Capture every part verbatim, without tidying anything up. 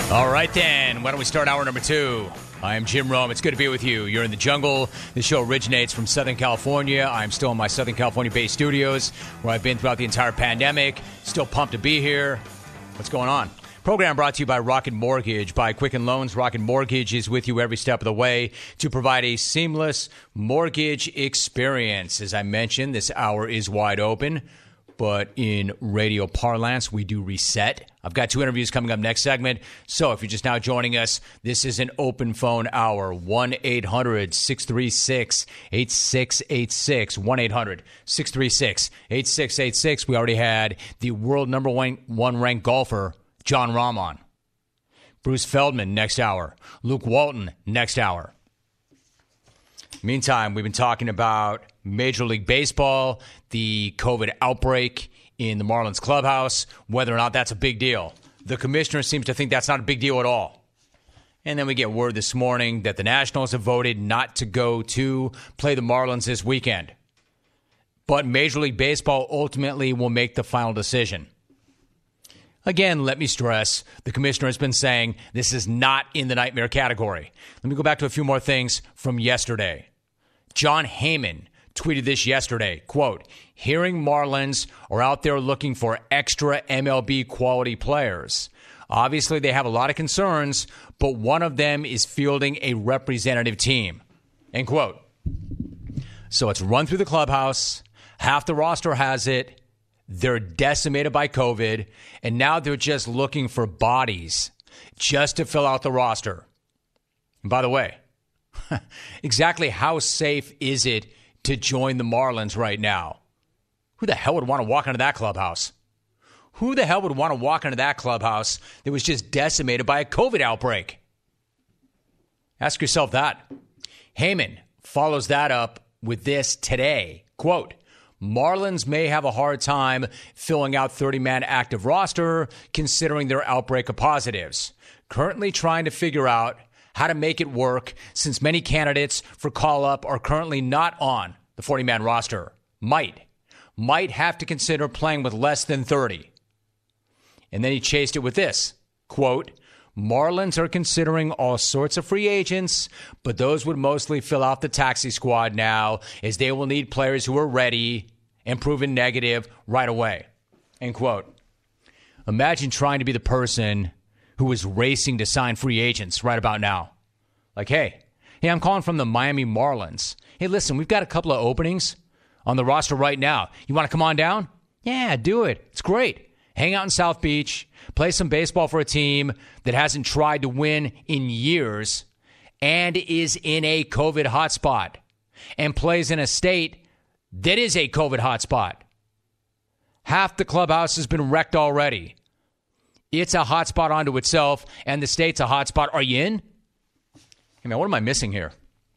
All right, then. Why don't we start hour number two? I am Jim Rome. It's good to be with you. You're in the jungle. This show originates from Southern California. I'm still in my Southern California-based studios where I've been throughout the entire pandemic. Still pumped to be here. What's going on? Program brought to you by Rocket Mortgage. By Quicken Loans, Rocket Mortgage is with you every step of the way to provide a seamless mortgage experience. As I mentioned, this hour is wide open. But in radio parlance, we do reset. I've got two interviews coming up next segment. So if you're just now joining us, this is an open phone hour. one eight hundred six three six eight six eight six. one eight hundred six three six eight six eight six. We already had the world number one, one ranked golfer, Jon Rahm, on. Bruce Feldman next hour. Luke Walton next hour. Meantime, we've been talking about Major League Baseball, the COVID outbreak in the Marlins clubhouse, whether or not that's a big deal. The commissioner seems to think that's not a big deal at all. And then we get word this morning that the Nationals have voted not to go to play the Marlins this weekend. But Major League Baseball ultimately will make the final decision. Again, let me stress, the commissioner has been saying this is not in the nightmare category. Let me go back to a few more things from yesterday. Jon Heyman tweeted this yesterday, quote, hearing Marlins are out there looking for extra M L B quality players. Obviously, they have a lot of concerns, but one of them is fielding a representative team, end quote. So it's run through the clubhouse. Half the roster has it. They're decimated by COVID, and now they're just looking for bodies just to fill out the roster. And by the way, exactly how safe is it to join the Marlins right now? Who the hell would want to walk into that clubhouse? Who the hell would want to walk into that clubhouse that was just decimated by a COVID outbreak? Ask yourself that. Heyman follows that up with this today. Quote, Marlins may have a hard time filling out thirty-man active roster considering their outbreak of positives. Currently trying to figure out how to make it work since many candidates for call-up are currently not on the forty-man roster. Might. Might have to consider playing with less than thirty. And then he chased it with this, quote, Marlins are considering all sorts of free agents, but those would mostly fill out the taxi squad now as they will need players who are ready and proven negative right away, end quote. Imagine trying to be the person who is racing to sign free agents right about now. Like, hey, hey, I'm calling from the Miami Marlins. Hey, listen, we've got a couple of openings on the roster right now. You want to come on down? Yeah, do it. It's great. Hang out in South Beach, play some baseball for a team that hasn't tried to win in years and is in a COVID hotspot and plays in a state that is a COVID hotspot. Half the clubhouse has been wrecked already. It's a hotspot unto itself, and the state's a hotspot. Are you in? Hey, man, what am I missing here?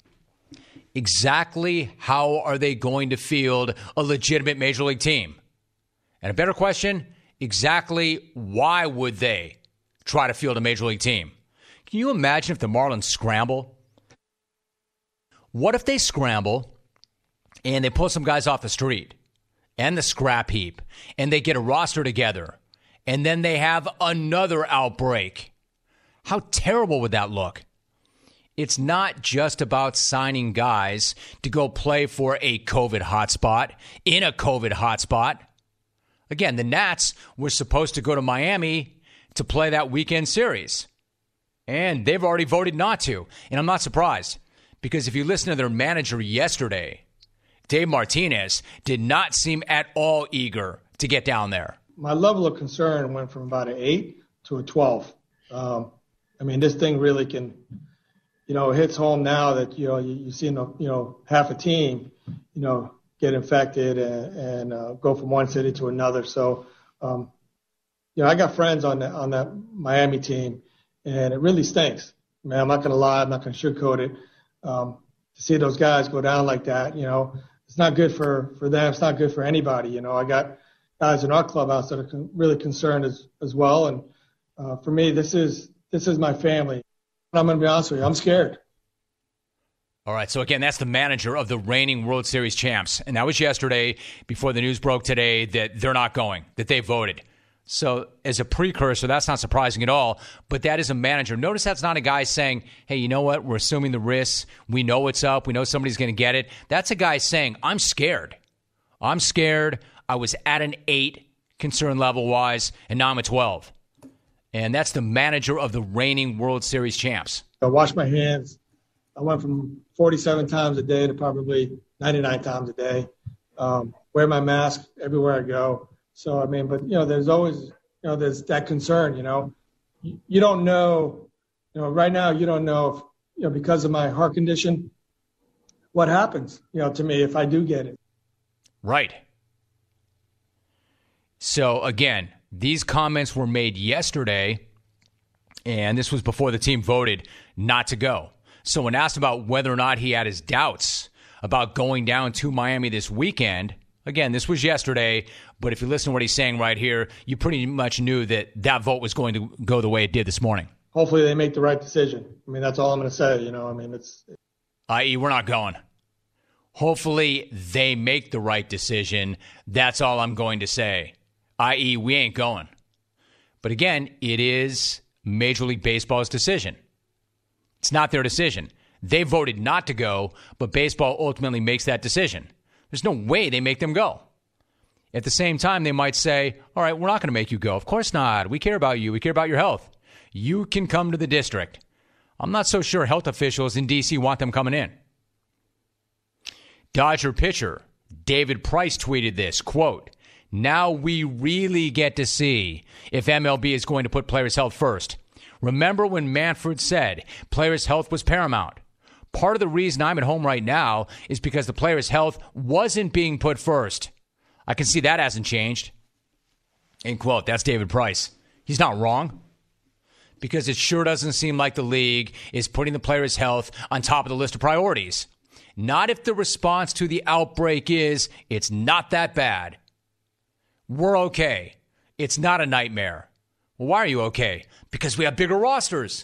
Exactly how are they going to field a legitimate Major League team? And a better question, exactly why would they try to field a Major League team? Can you imagine if the Marlins scramble? What if they scramble and they pull some guys off the street and the scrap heap and they get a roster together and then they have another outbreak? How terrible would that look? It's not just about signing guys to go play for a COVID hotspot in a COVID hotspot. Again, the Nats were supposed to go to Miami to play that weekend series, and they've already voted not to. And I'm not surprised, because if you listen to their manager yesterday, Dave Martinez did not seem at all eager to get down there. My level of concern went from about an eight to a twelve. Um, I mean, this thing really can, you know, hits home now that, you know, you, you see, you know, half a team, you know, get infected and, and uh, go from one city to another. So, um, you know, I got friends on that, on that Miami team, and it really stinks. Man, I'm not going to lie. I'm not going to sugarcoat it. Um, to see those guys go down like that, you know, it's not good for, for them. It's not good for anybody. You know, I got guys in our clubhouse that are con- really concerned as, as well. And uh, for me, this is, this is my family. I'm going to be honest with you. I'm scared. All right, so again, that's the manager of the reigning World Series champs. And that was yesterday before the news broke today that they're not going, that they voted. So as a precursor, that's not surprising at all. But that is a manager. Notice that's not a guy saying, hey, you know what? We're assuming the risks. We know what's up. We know somebody's going to get it. That's a guy saying, I'm scared. I'm scared. I was at an eight concern level-wise, and now I'm a twelve. And that's the manager of the reigning World Series champs. I wash my hands. I went from forty-seven times a day to probably ninety-nine times a day. Um, wear my mask everywhere I go. So, I mean, but, you know, there's always, you know, there's that concern, you know. You, you don't know, you know, right now you don't know if, you know, because of my heart condition, what happens, you know, to me if I do get it. Right. So, again, these comments were made yesterday, and this was before the team voted not to go. So when asked about whether or not he had his doubts about going down to Miami this weekend, again, this was yesterday, but if you listen to what he's saying right here, you pretty much knew that that vote was going to go the way it did this morning. Hopefully they make the right decision. I mean, that's all I'm going to say, you know. I mean, it's... that is, we're not going. Hopefully they make the right decision. That's all I'm going to say. that is, we ain't going. But again, it is Major League Baseball's decision. It's not their decision. They voted not to go, but baseball ultimately makes that decision. There's no way they make them go. At the same time, they might say, all right, we're not going to make you go. Of course not. We care about you. We care about your health. You can come to the district. I'm not so sure health officials in D C want them coming in. Dodger pitcher David Price tweeted this, quote, now we really get to see if M L B is going to put players' health first. Remember when Manfred said players' health was paramount? Part of the reason I'm at home right now is because the players' health wasn't being put first. I can see that hasn't changed. End quote. That's David Price. He's not wrong. Because it sure doesn't seem like the league is putting the players' health on top of the list of priorities. Not if the response to the outbreak is, it's not that bad. We're okay. It's not a nightmare. Well, why are you okay? Because we have bigger rosters.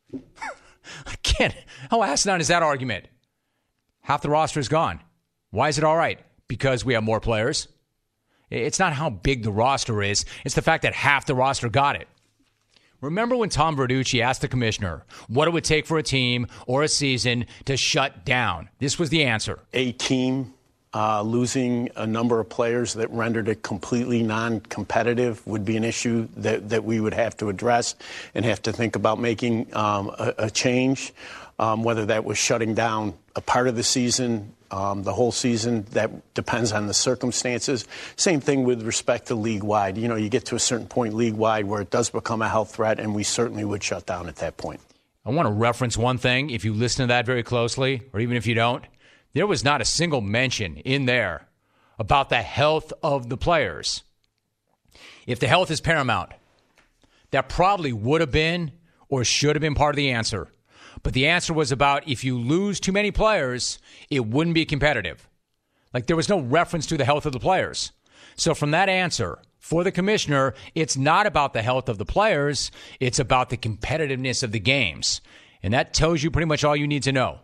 I can't. How asinine is that argument? Half the roster is gone. Why is it all right? Because we have more players. It's not how big the roster is. It's the fact that half the roster got it. Remember when Tom Verducci asked the commissioner what it would take for a team or a season to shut down? This was the answer. A team uh, losing a number of players that rendered it completely non-competitive would be an issue that, that we would have to address and have to think about making um, a, a change, um, whether that was shutting down a part of the season, Um, the whole season. That depends on the circumstances. Same thing with respect to league-wide. You know, you get to a certain point league-wide where it does become a health threat, and we certainly would shut down at that point. I want to reference one thing, if you listen to that very closely, or even if you don't. There was not a single mention in there about the health of the players. If the health is paramount, that probably would have been or should have been part of the answer. But the answer was about if you lose too many players, it wouldn't be competitive. Like there was no reference to the health of the players. So from that answer, for the commissioner, it's not about the health of the players. It's about the competitiveness of the games. And that tells you pretty much all you need to know.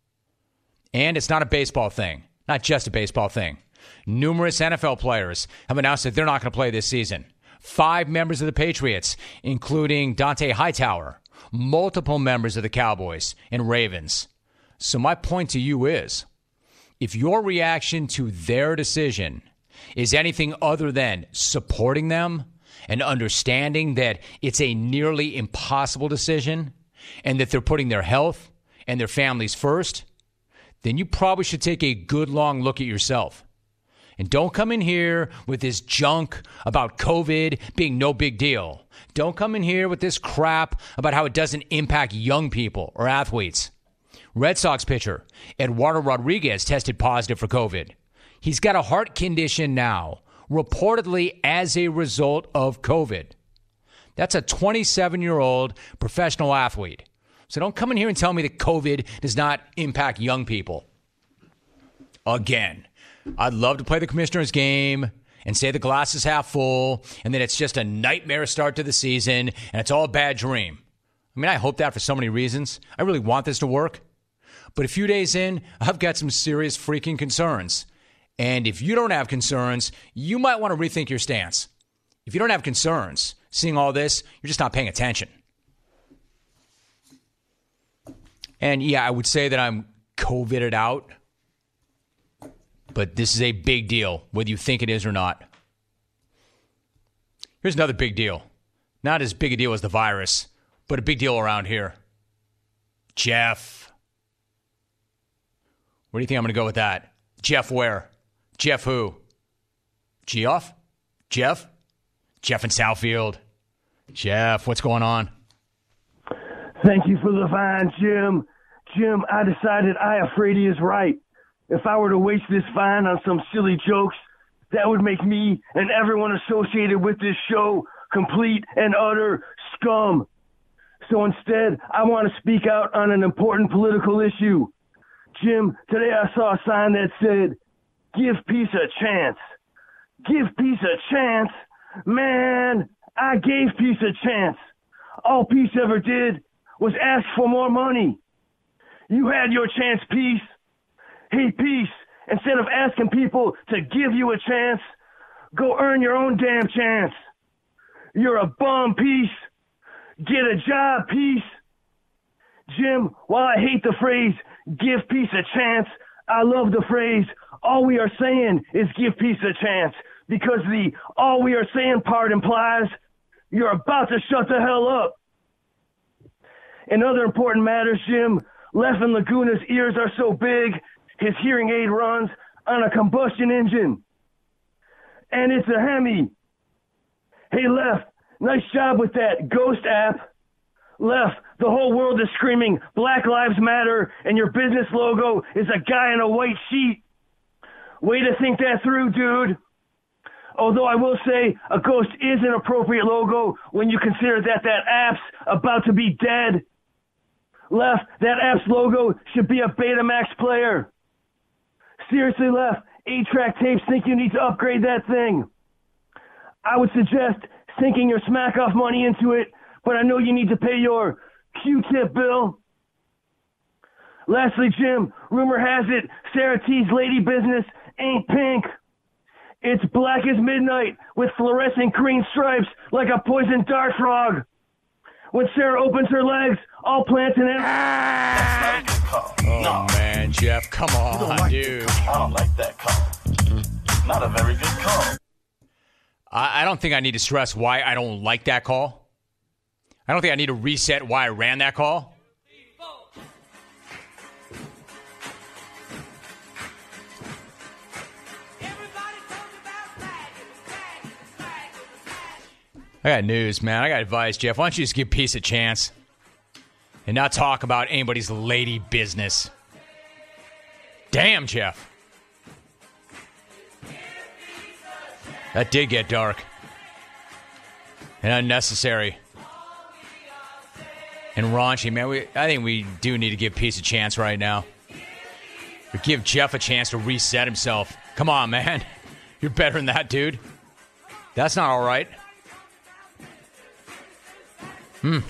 And it's not a baseball thing, not just a baseball thing. Numerous N F L players have announced that they're not going to play this season. Five members of the Patriots, including Dante Hightower, multiple members of the Cowboys and Ravens. So my point to you is, if your reaction to their decision is anything other than supporting them and understanding that it's a nearly impossible decision and that they're putting their health and their families first, then you probably should take a good long look at yourself. And don't come in here with this junk about COVID being no big deal. Don't come in here with this crap about how it doesn't impact young people or athletes. Red Sox pitcher Eduardo Rodriguez tested positive for COVID. He's got a heart condition now, reportedly as a result of COVID. That's a twenty-seven-year-old professional athlete. So don't come in here and tell me that COVID does not impact young people. Again, I'd love to play the commissioner's game and say the glass is half full and that it's just a nightmare start to the season and it's all a bad dream. I mean, I hope that for so many reasons. I really want this to work. But a few days in, I've got some serious freaking concerns. And if you don't have concerns, you might want to rethink your stance. If you don't have concerns seeing all this, you're just not paying attention. And yeah, I would say that I'm COVIDed out, but this is a big deal, whether you think it is or not. Here's another big deal. Not as big a deal as the virus, but a big deal around here. Jeff. Where do you think I'm going to go with that? Jeff where? Jeff who? Geoff? Jeff? Jeff in Southfield. Jeff, what's going on? Thank you for the fine, Jim. Jim, I decided I Afraidy is right. If I were to waste this fine on some silly jokes, that would make me and everyone associated with this show complete and utter scum. So instead, I want to speak out on an important political issue. Jim, today I saw a sign that said, "Give peace a chance." Give peace a chance? Man, I gave peace a chance. All peace ever did was ask for more money. You had your chance, peace. Hey, peace, instead of asking people to give you a chance, go earn your own damn chance. You're a bum, peace. Get a job, peace. Jim, while I hate the phrase, give peace a chance, I love the phrase, all we are saying is give peace a chance, because the all we are saying part implies you're about to shut the hell up. In other important matters, Jim, Leffen Laguna's ears are so big, his hearing aid runs on a combustion engine. And it's a Hemi. Hey, Lef, nice job with that Ghost app. Lef, the whole world is screaming Black Lives Matter, and your business logo is a guy in a white sheet. Way to think that through, dude. Although I will say a ghost is an appropriate logo when you consider that that app's about to be dead. Lef, that app's logo should be a Betamax player. Seriously, Lef, eight-track tapes think you need to upgrade that thing. I would suggest sinking your smack-off money into it, but I know you need to pay your Q-tip bill. Lastly, Jim, rumor has it Sarah T's lady business ain't pink. It's black as midnight with fluorescent green stripes like a poisoned dart frog. When Sarah opens her legs, all plants and animals... That's not a good call. Oh, no. man, Jeff, come on, like dude. I don't like that call. Not a very good call. I, I don't think I need to stress why I don't like that call. I don't think I need to reset why I ran that call. I got news, man. I got advice, Jeff. Why don't you just give peace a chance and not talk about anybody's lady business? Damn, Jeff. That did get dark and unnecessary and raunchy, man. We, I think we do need to give peace a chance right now. Or give Jeff a chance to reset himself. Come on, man. You're better than that, dude. That's not all right. Hmm.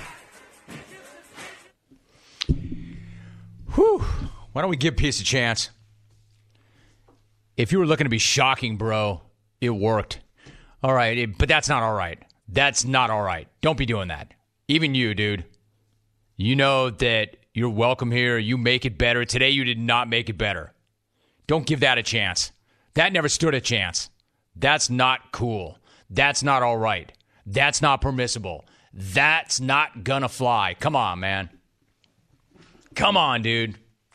Whew. Why don't we give peace a chance? If you were looking to be shocking, bro, it worked. All right, it, but that's not all right. That's not all right. Don't be doing that. Even you, dude. You know that you're welcome here. You make it better. Today you did not make it better. Don't give that a chance. That never stood a chance. That's not cool. That's not all right. That's not permissible. That's not gonna fly. Come on, man. Come on, dude.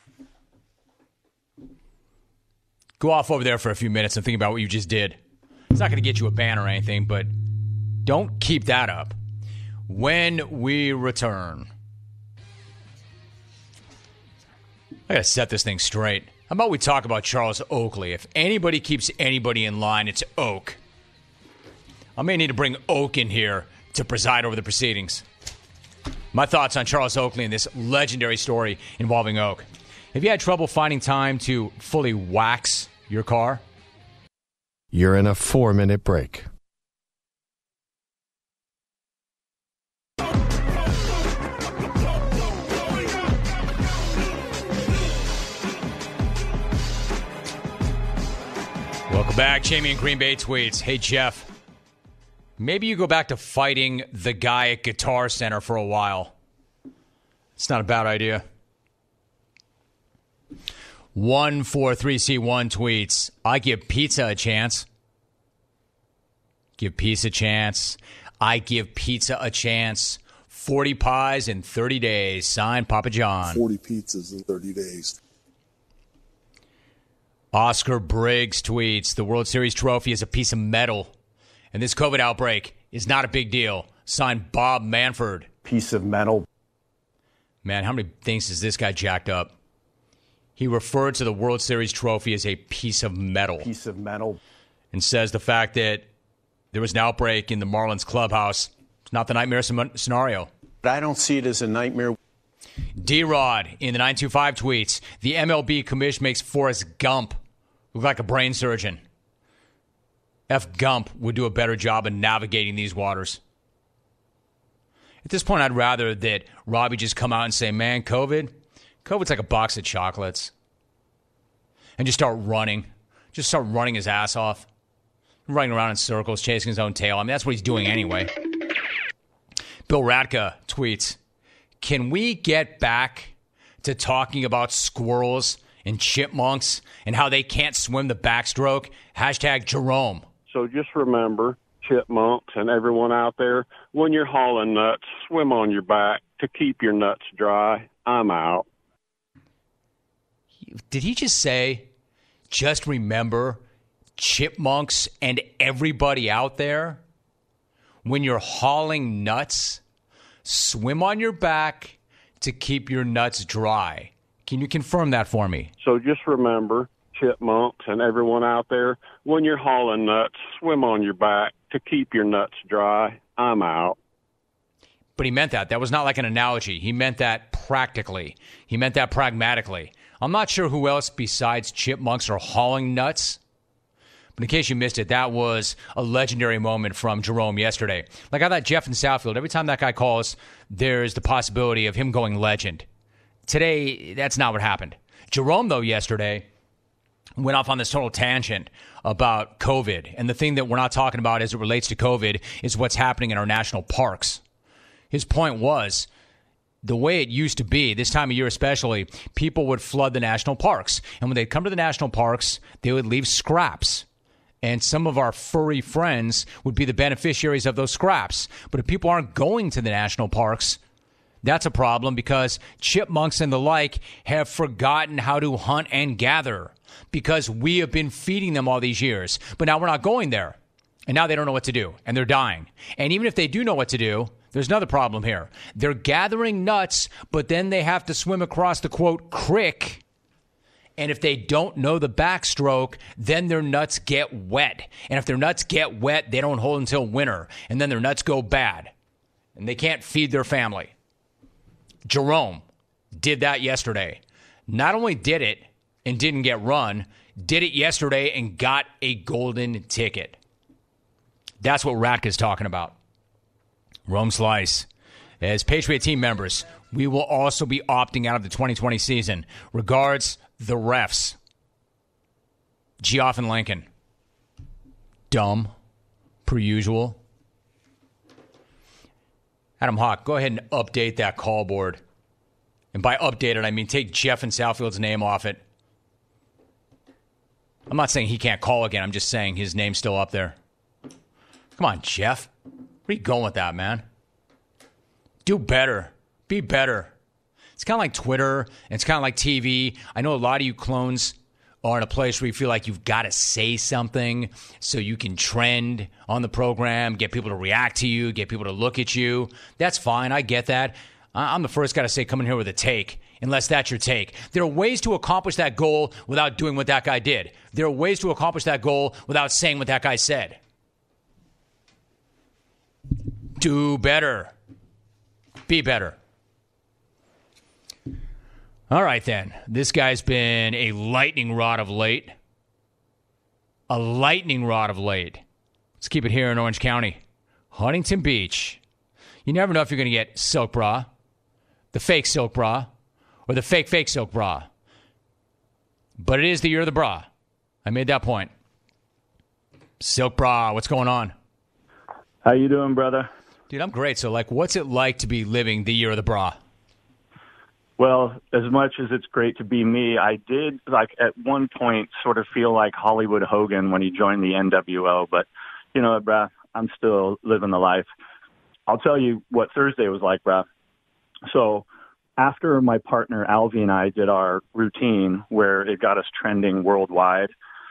Go off over there for a few minutes and think about what you just did. It's not gonna get you a ban or anything, but don't keep that up. When we return, I gotta set this thing straight. How about we talk about Charles Oakley? If anybody keeps anybody in line, it's Oak. I may need to bring Oak in here to preside over the proceedings. My thoughts on Charles Oakley and this legendary story involving Oak. Have you had trouble finding time to fully wax your car? You're in a four-minute break. Welcome back. Jamie and Green Bay tweets. Hey, Jeff. Maybe you go back to fighting the guy at Guitar Center for a while. It's not a bad idea. one four three C one tweets, I give pizza a chance. Give pizza a chance. I give pizza a chance. forty pies in thirty days. Signed, Papa John. forty pizzas in thirty days. Oscar Briggs tweets, the World Series trophy is a piece of metal, and this COVID outbreak is not a big deal. Signed, Bob Manford. Piece of metal. Man, how many things has this guy jacked up? He referred to the World Series trophy as a piece of metal. Piece of metal. And says the fact that there was an outbreak in the Marlins clubhouse, it's not the nightmare scenario. But I don't see it as a nightmare. D-Rod in the nine two five tweets, the M L B commission makes Forrest Gump look like a brain surgeon. F. Gump would do a better job of navigating these waters. At this point, I'd rather that Robbie just come out and say, man, COVID, COVID's like a box of chocolates. And just start running. Just start running his ass off. Running around in circles, chasing his own tail. I mean, that's what he's doing anyway. Bill Radka tweets, can we get back to talking about squirrels and chipmunks and how they can't swim the backstroke? Hashtag Jerome. So just remember, chipmunks and everyone out there, when you're hauling nuts, swim on your back to keep your nuts dry. I'm out. Did he just say, just remember, chipmunks and everybody out there, when you're hauling nuts, swim on your back to keep your nuts dry? Can you confirm that for me? So just remember, chipmunks and everyone out there, when you're hauling nuts, swim on your back to keep your nuts dry. I'm out. But he meant that. That was not like an analogy. He meant that practically. He meant that pragmatically. I'm not sure who else besides chipmunks are hauling nuts. But in case you missed it, that was a legendary moment from Jerome yesterday. Like I thought Jeff in Southfield, every time that guy calls, there's the possibility of him going legend. Today, that's not what happened. Jerome, though, yesterday went off on this total tangent about COVID. And the thing that we're not talking about as it relates to COVID is what's happening in our national parks. His point was, the way it used to be, this time of year especially, people would flood the national parks. And when they'd come to the national parks, they would leave scraps. And some of our furry friends would be the beneficiaries of those scraps. But if people aren't going to the national parks, that's a problem because chipmunks and the like have forgotten how to hunt and gather because we have been feeding them all these years. But now we're not going there. And now they don't know what to do. And they're dying. And even if they do know what to do, there's another problem here. They're gathering nuts, but then they have to swim across the, quote, creek. And if they don't know the backstroke, then their nuts get wet. And if their nuts get wet, they don't hold until winter. And then their nuts go bad. And they can't feed their family. Jerome did that yesterday. Not only did it and didn't get run, did it yesterday and got a golden ticket. That's what Radka's talking about. Rome Slice. As Patriot team members, we will also be opting out of the twenty twenty season. Regards, the refs. Geoff and Lincoln. Dumb, per usual. Adam Hawk, go ahead and update that call board. And by update it, I mean take Jeff and Southfield's name off it. I'm not saying he can't call again. I'm just saying his name's still up there. Come on, Jeff. Where are you going with that, man? Do better. Be better. It's kind of like Twitter, and it's kind of like T V. I know a lot of you clones are in a place where you feel like you've got to say something so you can trend on the program, get people to react to you, get people to look at you. That's fine. I get that. I'm the first guy to say come in here with a take, unless that's your take. There are ways to accomplish that goal without doing what that guy did. There are ways to accomplish that goal without saying what that guy said. Do better. Be better. All right, then. This guy's been a lightning rod of late. A lightning rod of late. Let's keep it here in Orange County. Huntington Beach. You never know if you're going to get silk bra, the fake silk bra, or the fake, fake silk bra. But it is the year of the bra. I made that point. Silk bra, what's going on? How you doing, brother? Dude, I'm great. So, like, what's it like to be living the year of the bra? Well, as much as it's great to be me, I did, like, at one point sort of feel like Hollywood Hogan when he joined the N W O. But, you know, bruh, I'm still living the life. I'll tell you what Thursday was like, bruh. So after my partner, Alvy, and I did our routine where it got us trending worldwide,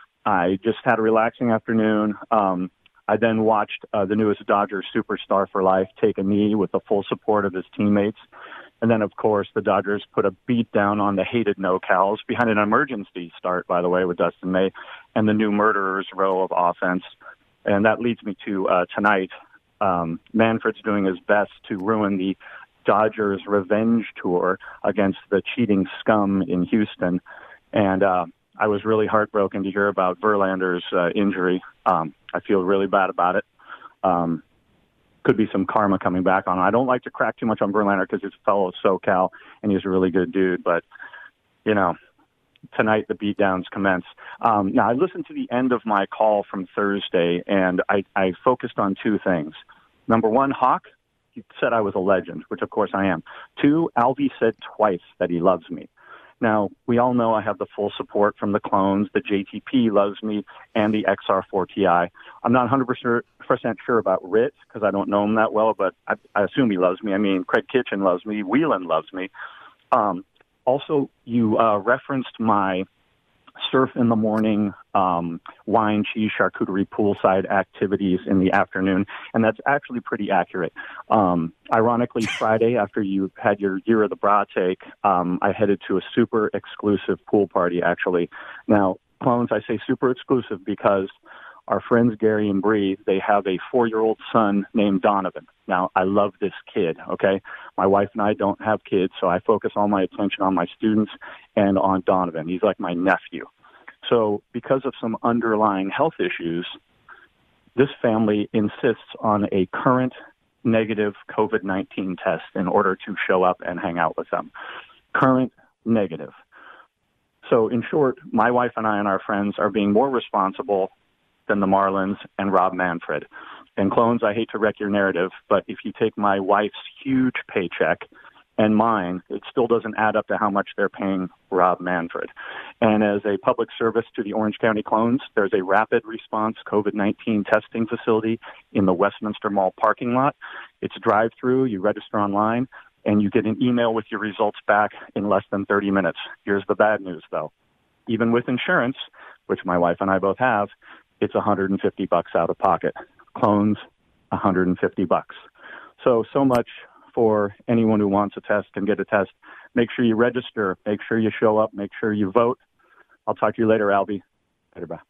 I just had a relaxing afternoon. Um, I then watched uh, the newest Dodgers superstar for life take a knee with the full support of his teammates. And then, of course, the Dodgers put a beat down on the hated no-cals behind an emergency start, by the way, with Dustin May and the new murderer's row of offense. And that leads me to uh, tonight. Um, Manfred's doing his best to ruin the Dodgers revenge tour against the cheating scum in Houston. And uh, I was really heartbroken to hear about Verlander's uh, injury. Um, I feel really bad about it. Um, could be some karma coming back on him. I don't like to crack too much on Verlander because he's a fellow SoCal and he's a really good dude. But, you know, tonight the beatdowns commence. Um, now, I listened to the end of my call from Thursday, and I, I focused on two things. Number one, Hawk, he said I was a legend, which of course I am. Two, Alvy said twice that he loves me. Now, we all know I have the full support from the clones. The J T P loves me, and the X R four Ti. I'm not one hundred percent sure about Rit because I don't know him that well, but I, I assume he loves me. I mean, Craig Kitchen loves me. Whelan loves me. Um, also, you uh, referenced my surf in the morning, um, wine, cheese, charcuterie, poolside activities in the afternoon, and that's actually pretty accurate. Um, ironically, Friday, after you had your Year of the Bra take, um, I headed to a super exclusive pool party, actually. Now, clones, I say super exclusive because our friends Gary and Bree, they have a four-year-old son named Donovan. Now, I love this kid, okay? My wife and I don't have kids, so I focus all my attention on my students and on Donovan. He's like my nephew. So because of some underlying health issues, this family insists on a current negative COVID nineteen test in order to show up and hang out with them. Current negative. So in short, my wife and I and our friends are being more responsible than the Marlins and Rob Manfred. And clones, I hate to wreck your narrative, but if you take my wife's huge paycheck and mine, it still doesn't add up to how much they're paying Rob Manfred. And as a public service to the Orange County clones, there's a rapid response COVID nineteen testing facility in the Westminster Mall parking lot. It's drive-through, you register online, and you get an email with your results back in less than thirty minutes. Here's the bad news, though. Even with insurance, which my wife and I both have, it's one hundred fifty bucks out of pocket. Clones, one hundred fifty bucks. So, so much for anyone who wants a test and get a test. Make sure you register. Make sure you show up. Make sure you vote. I'll talk to you later, Albie. Later, bye.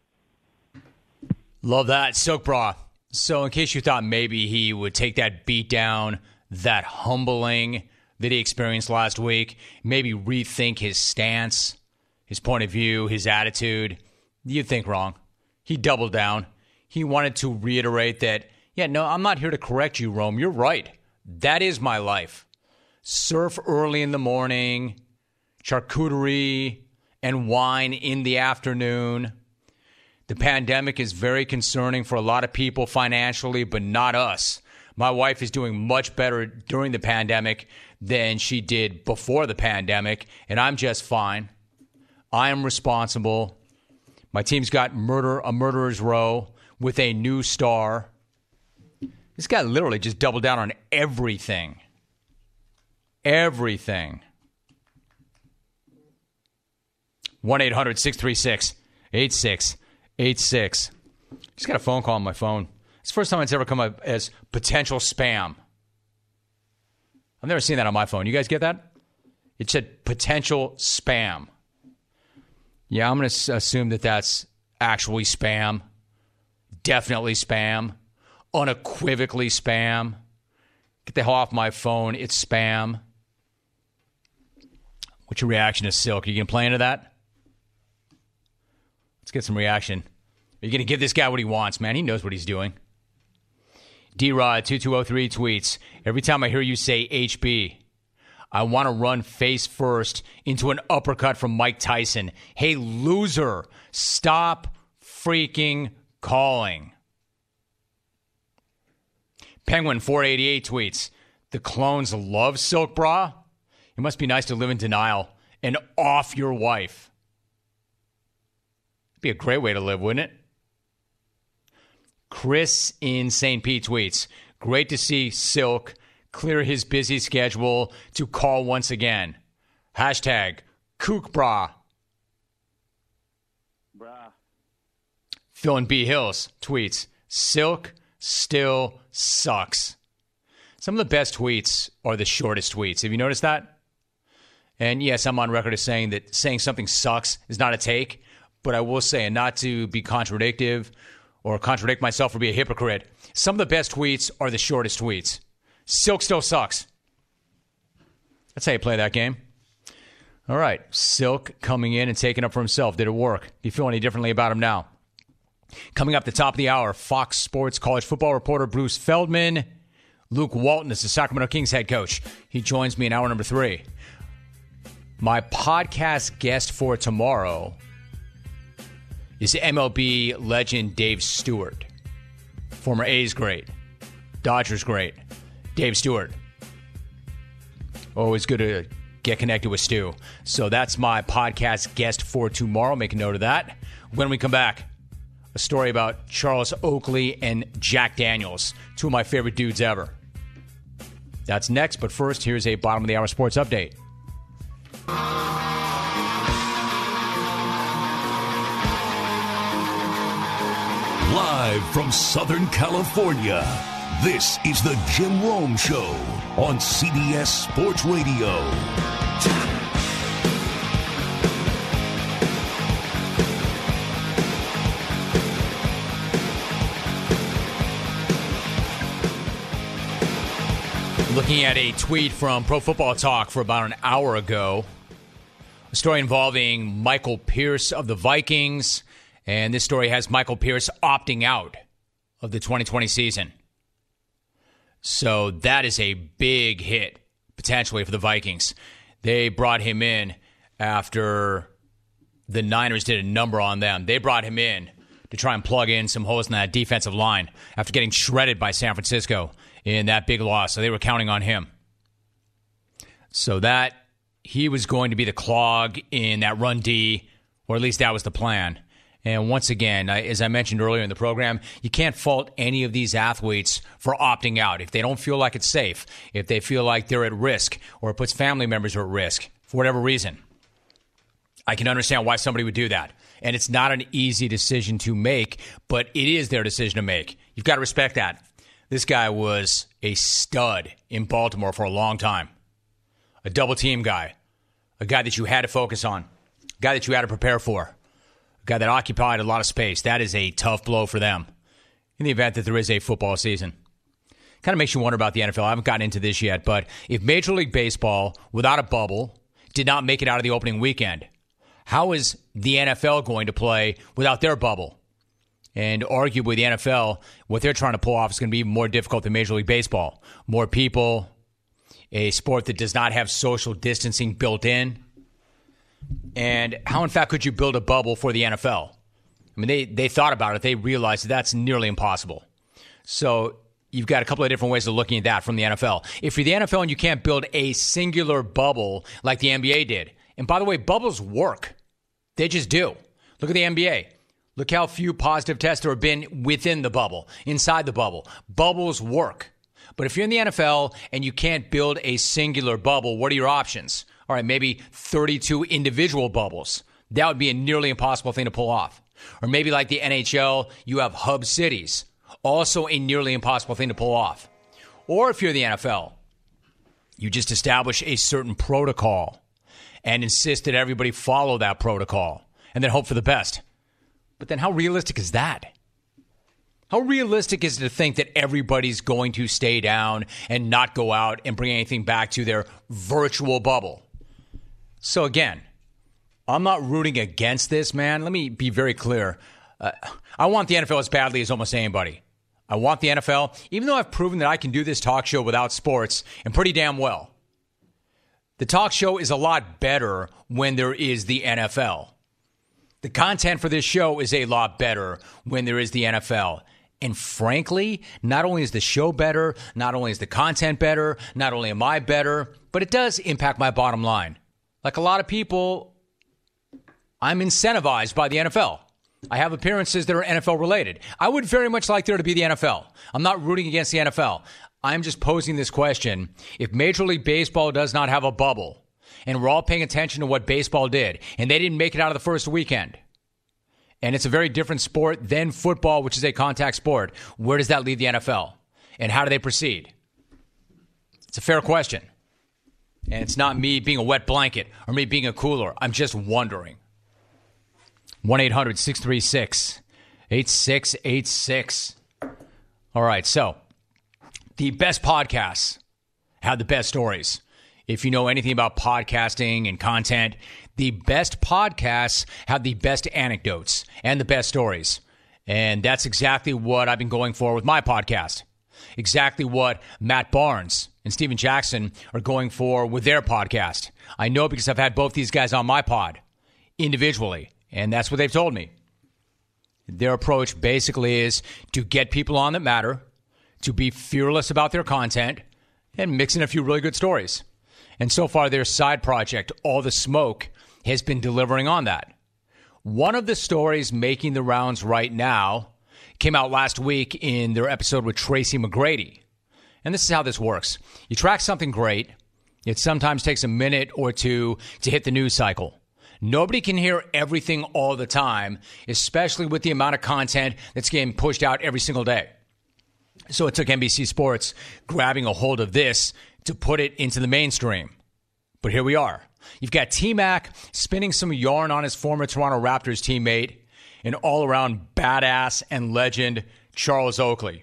Love that. Silk Bra. So in case you thought maybe he would take that beat down, that humbling that he experienced last week, maybe rethink his stance, his point of view, his attitude, you'd think wrong. He doubled down. He wanted to reiterate that, yeah, no, I'm not here to correct you, Rome. You're right. That is my life. Surf early in the morning, charcuterie and wine in the afternoon. The pandemic is very concerning for a lot of people financially, but not us. My wife is doing much better during the pandemic than she did before the pandemic, and I'm just fine. I am responsible. My team's got murder a murderer's row with a new star. This guy literally just doubled down on everything. Everything. one eight hundred six three six eight six eight six. Just got a phone call on my phone. It's the first time it's ever come up as potential spam. I've never seen that on my phone. You guys get that? It said potential spam. Yeah, I'm going to assume that that's actually spam. Definitely spam. Unequivocally spam. Get the hell off my phone. It's spam. What's your reaction to Silk? Are you going to play into that? Let's get some reaction. Are you going to give this guy what he wants, man? He knows what he's doing. D-Rod two two oh three tweets, every time I hear you say H B, I want to run face first into an uppercut from Mike Tyson. Hey, loser, stop freaking calling. Penguin four eighty-eight tweets, the clones love silk bra? It must be nice to live in denial and off your wife. It'd be a great way to live, wouldn't it? Chris in Saint Pete tweets, great to see Silk clear his busy schedule to call once again. Hashtag kook bra. Bra. Phil in B Hills tweets, Silk still sucks. Some of the best tweets are the shortest tweets. Have you noticed that? And yes, I'm on record as saying that saying something sucks is not a take, but I will say, and not to be contradictive or contradict myself or be a hypocrite, some of the best tweets are the shortest tweets. Silk still sucks. That's how you play that game. All right, Silk coming in and taking up for himself. Did it work? Do you feel any differently about him now? Coming up at the top of the hour, Fox Sports college football reporter Bruce Feldman. Luke Walton is the Sacramento Kings head coach. He joins me in hour number three. My podcast guest for tomorrow is M L B legend Dave Stewart. Former A's great. Dodgers great. Dave Stewart. Always good to get connected with Stu. So that's my podcast guest for tomorrow. Make a note of that. When we come back, a story about Charles Oakley and Jack Daniels, two of my favorite dudes ever. That's next, but first, here's a bottom of the hour sports update. Live from Southern California, this is the Jim Rome Show on C B S Sports Radio. Looking at a tweet from Pro Football Talk for about an hour ago, a story involving Michael Pierce of the Vikings, and this story has Michael Pierce opting out of the twenty twenty season. So that is a big hit, potentially, for the Vikings. They brought him in after the Niners did a number on them. They brought him in to try and plug in some holes in that defensive line after getting shredded by San Francisco in that big loss. So they were counting on him. So that he was going to be the clog in that run D, or at least that was the plan. And once again, as I mentioned earlier in the program, you can't fault any of these athletes for opting out. If they don't feel like it's safe, if they feel like they're at risk, or it puts family members at risk, for whatever reason, I can understand why somebody would do that. And it's not an easy decision to make, but it is their decision to make. You've got to respect that. This guy was a stud in Baltimore for a long time. A double-team guy. A guy that you had to focus on. A guy that you had to prepare for. A guy that occupied a lot of space. That is a tough blow for them in the event that there is a football season. Kind of makes you wonder about the N F L. I haven't gotten into this yet, but if Major League Baseball, without a bubble, did not make it out of the opening weekend, how is the N F L going to play without their bubble? And arguably the N F L, what they're trying to pull off is going to be more difficult than Major League Baseball. More people, a sport that does not have social distancing built in. And how, in fact, could you build a bubble for the N F L? I mean, they, they thought about it. They realized that that's nearly impossible. So you've got a couple of different ways of looking at that from the N F L. If you're the N F L and you can't build a singular bubble like the N B A did, and by the way, bubbles work. They just do. Look at the N B A. Look how few positive tests there have been within the bubble, inside the bubble. Bubbles work. But if you're in the N F L and you can't build a singular bubble, what are your options? All right, maybe thirty-two individual bubbles. That would be a nearly impossible thing to pull off. Or maybe like the N H L, you have hub cities. Also a nearly impossible thing to pull off. Or if you're the N F L, you just establish a certain protocol and insist that everybody follow that protocol and then hope for the best. But then how realistic is that? How realistic is it to think that everybody's going to stay down and not go out and bring anything back to their virtual bubble? So again, I'm not rooting against this, man. Let me be very clear. Uh, I want the N F L as badly as almost anybody. I want the N F L, even though I've proven that I can do this talk show without sports, and pretty damn well. The talk show is a lot better when there is the N F L. The content for this show is a lot better when there is the N F L. And frankly, not only is the show better, not only is the content better, not only am I better, but it does impact my bottom line. Like a lot of people, I'm incentivized by the N F L. I have appearances that are N F L related. I would very much like there to be the N F L. I'm not rooting against the N F L. I'm just posing this question. If Major League Baseball does not have a bubble, and we're all paying attention to what baseball did, and they didn't make it out of the first weekend, and it's a very different sport than football, which is a contact sport, where does that leave the N F L? And how do they proceed? It's a fair question. And it's not me being a wet blanket or me being a cooler. I'm just wondering. one eight hundred six three six eight six eight six. All right, so the best podcasts have the best stories. If you know anything about podcasting and content, the best podcasts have the best anecdotes and the best stories. And that's exactly what I've been going for with my podcast. Exactly what Matt Barnes and Steven Jackson are going for with their podcast. I know because I've had both these guys on my pod individually, and that's what they've told me. Their approach basically is to get people on that matter, to be fearless about their content, and mix in a few really good stories. And so far, their side project, All the Smoke, has been delivering on that. One of the stories making the rounds right now came out last week in their episode with Tracy McGrady. And this is how this works. You track something great. It sometimes takes a minute or two to hit the news cycle. Nobody can hear everything all the time, especially with the amount of content that's getting pushed out every single day. So it took N B C Sports grabbing a hold of this to put it into the mainstream. But here we are. You've got T-Mac spinning some yarn on his former Toronto Raptors teammate and all-around badass and legend Charles Oakley.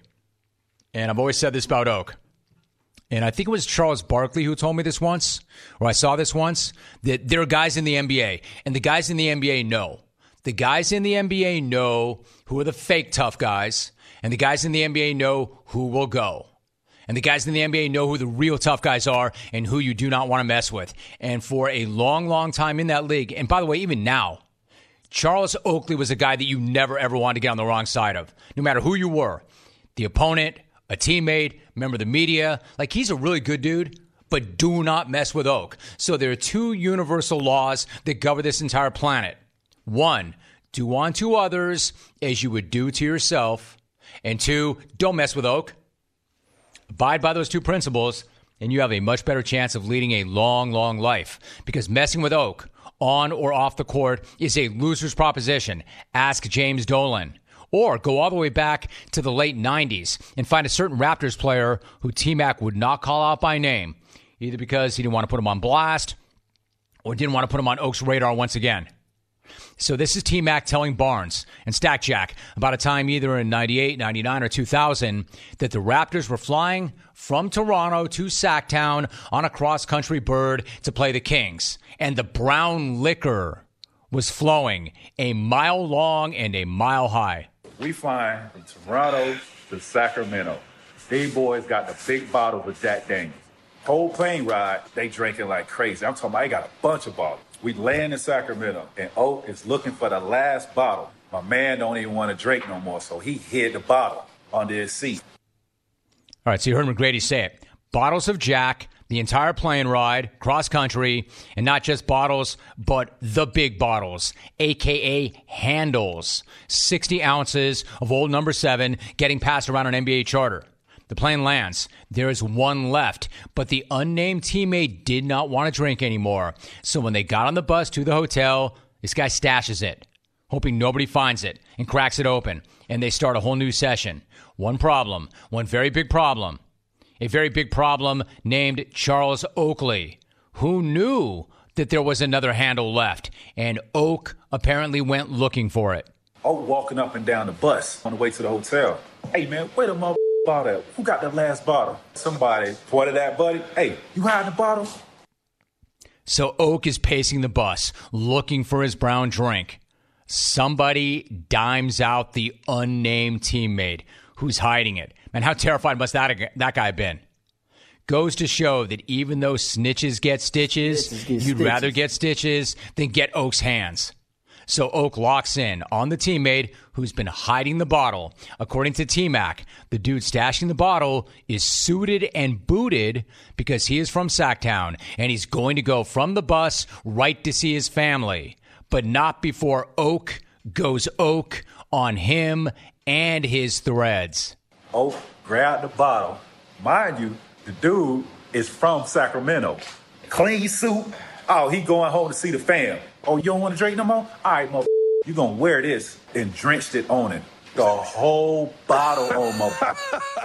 And I've always said this about Oak. And I think it was Charles Barkley who told me this once, or I saw this once, that there are guys in the N B A, and the guys in the N B A know. The guys in the N B A know who are the fake tough guys, and the guys in the N B A know who will go. And the guys in the N B A know who the real tough guys are and who you do not want to mess with. And for a long, long time in that league, and by the way, even now, Charles Oakley was a guy that you never, ever wanted to get on the wrong side of, no matter who you were. The opponent, a teammate, member of the media. Like, he's a really good dude, but do not mess with Oak. So there are two universal laws that govern this entire planet. One, do unto others as you would do to yourself. And two, don't mess with Oak. Abide by those two principles, and you have a much better chance of leading a long, long life. Because messing with Oak, on or off the court, is a loser's proposition. Ask James Dolan. Or go all the way back to the late nineties and find a certain Raptors player who T-Mac would not call out by name, either because he didn't want to put him on blast or didn't want to put him on Oak's radar once again. So this is T-Mac telling Barnes and Stack Jack about a time either in ninety-eight, ninety-nine, or two thousand that the Raptors were flying from Toronto to Sacktown on a cross-country bird to play the Kings. And the brown liquor was flowing a mile long and a mile high. We flying from Toronto to Sacramento. These boys got the big bottles of Jack Daniels. Whole plane ride, they drinking like crazy. I'm talking about they got a bunch of bottles. We land in Sacramento, and Oak is looking for the last bottle. My man don't even want to drink no more, so he hid the bottle under his seat. All right, so you heard McGrady say it. Bottles of Jack, the entire plane ride, cross-country, and not just bottles, but the big bottles, a k a handles. sixty ounces of old number seven getting passed around an N B A charter. The plane lands. There is one left, but the unnamed teammate did not want to drink anymore. So when they got on the bus to the hotel, this guy stashes it, hoping nobody finds it, and cracks it open. And they start a whole new session. One problem, one very big problem. A very big problem named Charles Oakley, who knew that there was another handle left. And Oak apparently went looking for it. Oak walking up and down the bus on the way to the hotel. Hey, man, wait a mother bottle at? Who got the last bottle? Somebody pointed at buddy. Hey, you hiding the bottle? So Oak is pacing the bus, looking for his brown drink. Somebody dimes out the unnamed teammate who's hiding it. Man, how terrified must that, that guy have been? Goes to show that even though snitches get stitches, snitches get you'd stitches. rather get stitches than get Oak's hands. So Oak locks in on the teammate who's been hiding the bottle. According to T-Mac, the dude stashing the bottle is suited and booted because he is from Sacktown, and he's going to go from the bus right to see his family, but not before Oak goes Oak on him and his threads. Oak grabbed the bottle. Mind you, the dude is from Sacramento. Clean suit. Oh, he going home to see the fam. Oh, you don't want to drink no more? All right, mother, you going to wear this, and drenched it on him. The whole bottle on my.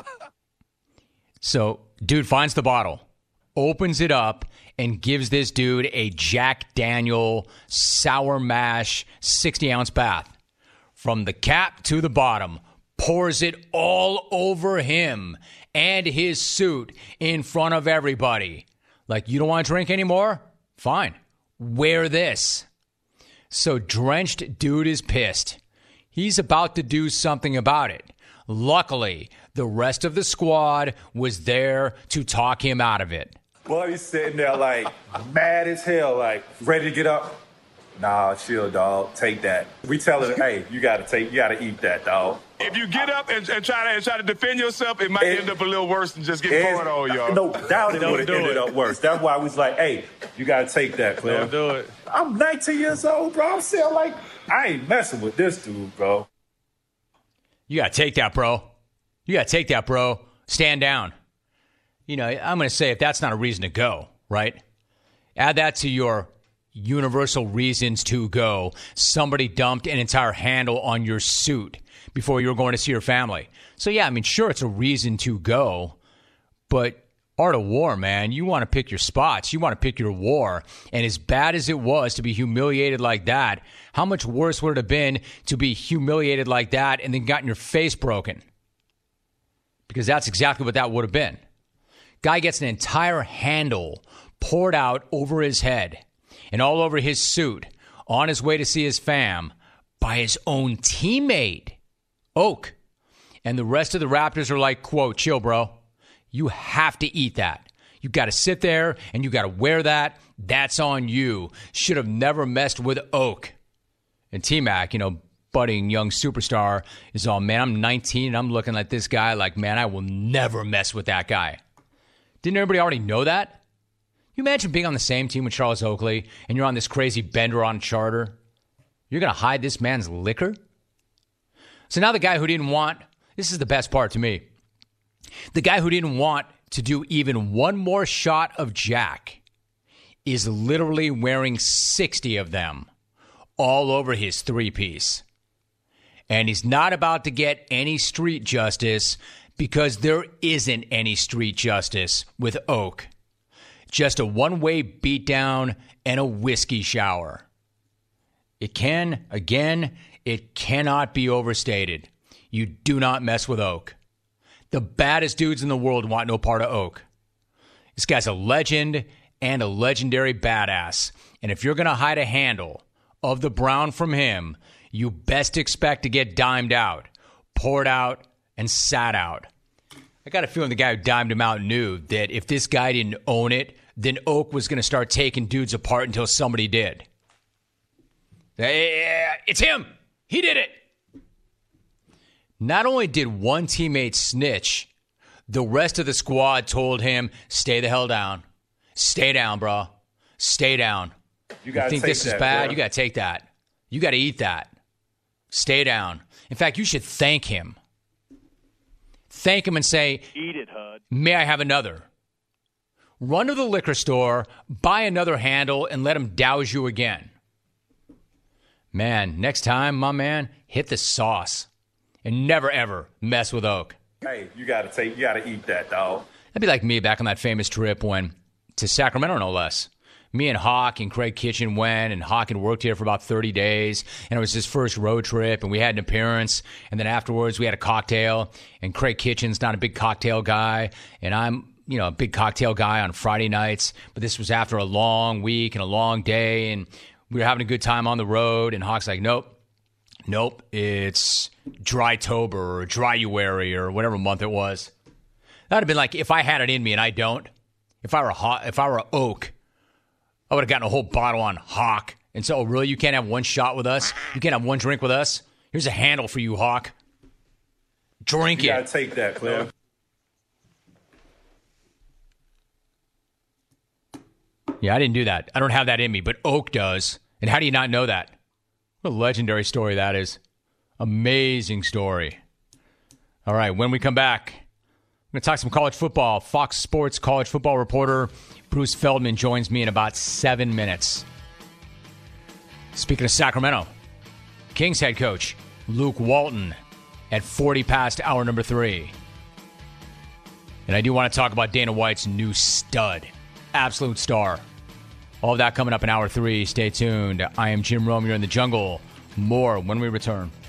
So, dude finds the bottle, opens it up, and gives this dude a Jack Daniel sour mash sixty ounce bath. From the cap to the bottom, pours it all over him and his suit in front of everybody. Like, you don't want to drink anymore? Fine. Wear this. So drenched dude is pissed. He's about to do something about it. Luckily, the rest of the squad was there to talk him out of it. Boy, he's sitting there like mad as hell, like ready to get up. Nah, chill, dog. Take that. We tell him, hey, you gotta take, you gotta eat that, dog. If you get up and, and try to and try to defend yourself, it might it, end up a little worse than just getting poured on y'all. No doubt it would have ended up worse. That's why we was like, hey, you gotta take that, Claire. Don't do it. I'm nineteen years old, bro. I'm still like, I ain't messing with this dude, bro. You gotta take that, bro. You gotta take that, bro. Stand down. You know, I'm gonna say if that's not a reason to go, right? Add that to your universal reasons to go. Somebody dumped an entire handle on your suit before you were going to see your family. So, yeah, I mean, sure, it's a reason to go, but art of war, man, you want to pick your spots. You want to pick your war. And as bad as it was to be humiliated like that, how much worse would it have been to be humiliated like that and then gotten your face broken? Because that's exactly what that would have been. Guy gets an entire handle poured out over his head and all over his suit on his way to see his fam by his own teammate, Oak. And the rest of the Raptors are like, quote, chill, bro. You have to eat that. You got to sit there and you got to wear that. That's on you. Should have never messed with Oak. And T-Mac, you know, budding young superstar, is all, man, I'm nineteen and I'm looking at this guy like, man, I will never mess with that guy. Didn't everybody already know that? You imagine being on the same team with Charles Oakley and you're on this crazy bender on charter? You're going to hide this man's liquor? So now the guy who didn't want, this is the best part to me, the guy who didn't want to do even one more shot of Jack is literally wearing sixty of them all over his three-piece. And he's not about to get any street justice because there isn't any street justice with Oak. Just a one-way beatdown and a whiskey shower. It can, again, it cannot be overstated. You do not mess with Oak. The baddest dudes in the world want no part of Oak. This guy's a legend and a legendary badass. And if you're going to hide a handle of the brown from him, you best expect to get dimed out, poured out, and sat out. I got a feeling the guy who dimed him out knew that if this guy didn't own it, then Oak was going to start taking dudes apart until somebody did. It's him. He did it. Not only did one teammate snitch, the rest of the squad told him, stay the hell down. Stay down, bro. Stay down. You, gotta you think take this is that, bad? bro. You got to take that. You got to eat that. Stay down. In fact, you should thank him. Thank him and say, eat it, Hud. May I have another? Run to the liquor store, buy another handle, and let him douse you again. Man, next time, my man, hit the sauce. And never, ever mess with Oak. Hey, you gotta take, you gotta eat that, dog. That'd be like me back on that famous trip when, to Sacramento, no less. Me and Hawk and Craig Kitchen went, and Hawk had worked here for about thirty days, and it was his first road trip, and we had an appearance, and then afterwards we had a cocktail, and Craig Kitchen's not a big cocktail guy, and I'm, you know, a big cocktail guy on Friday nights, but this was after a long week and a long day, and we were having a good time on the road, and Hawk's like, nope, nope, it's Dry-tober or Dryuary or whatever month it was. That would have been like if I had it in me and I don't. If I were a Hawk, if I were a Oak, I would have gotten a whole bottle on Hawk And so, oh, really, you can't have one shot with us? You can't have one drink with us? Here's a handle for you, Hawk. Drink you it. You got to take that, Cliff. Yeah, I didn't do that. I don't have that in me, but Oak does. And how do you not know that? What a legendary story that is. Amazing story. All right, when we come back, I'm going to talk some college football. Fox Sports college football reporter Bruce Feldman joins me in about seven minutes. Speaking of Sacramento, Kings head coach Luke Walton at forty past hour number three. And I do want to talk about Dana White's new stud, absolute star. All of that coming up in hour three. Stay tuned. I am Jim Rome. You're in the jungle. More when we return.